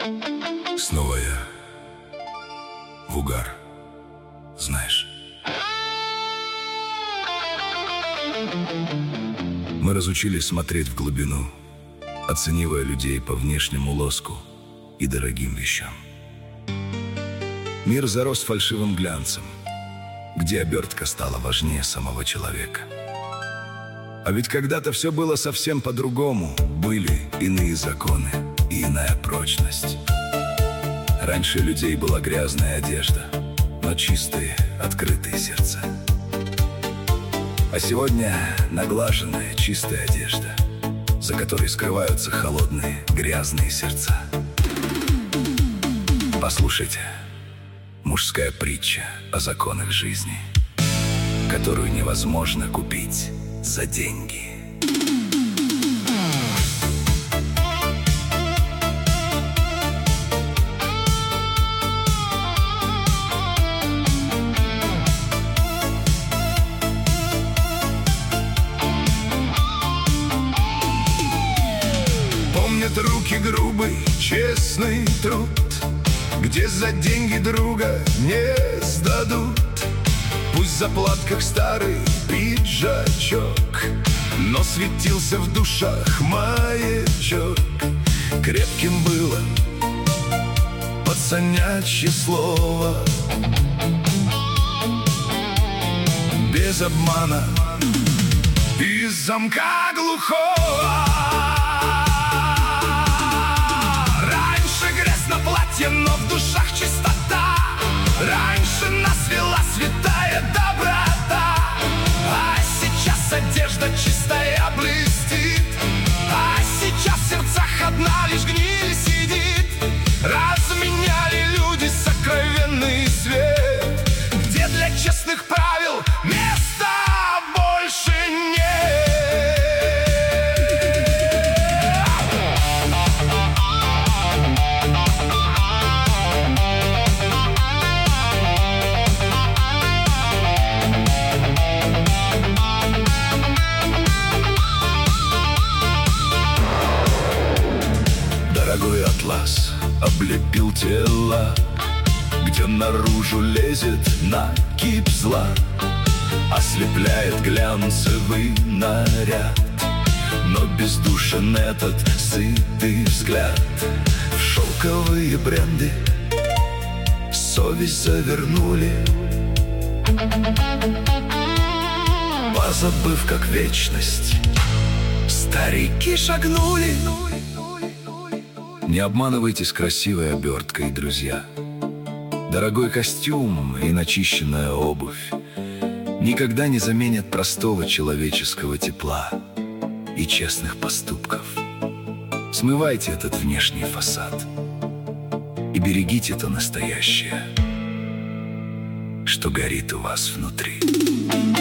Снова я в угар, знаешь. Мы разучились смотреть в глубину, оценивая людей по внешнему лоску и дорогим вещам. Мир зарос фальшивым глянцем, где обертка стала важнее самого человека. А ведь когда-то все было совсем по-другому. Были иные законы и иная прочность. Раньше у людей была грязная одежда, но чистые, открытые сердца. А сегодня наглаженная, чистая одежда, за которой скрываются холодные, грязные сердца. Послушайте, мужская притча о законах жизни, которую невозможно купить за деньги. Помнят руки грубый, честный труд, где за деньги друга не сдадут. Пусть в заплатках старый пиджачок, но светился в душах маячок. Крепким было пацанячье слово, без обмана и замка глухого. Но в душах чистота. Раньше нас вела святая доброта, а сейчас одежда чистая блестит, а сейчас в сердцах одна лишь гниль сидит. Разменяли люди сокровенный свет, где для честных правил места больше нет. Дорогой атлас облепил тела, где наружу лезет накипь зла, ослепляет глянцевый наряд, но бездушен этот сытый взгляд. В шелковые бренды совесть завернули, позабыв, как вечность старики шагнули. Не обманывайтесь красивой оберткой, друзья. Дорогой костюм и начищенная обувь никогда не заменят простого человеческого тепла и честных поступков. Смывайте этот внешний фасад и берегите то настоящее, что горит у вас внутри.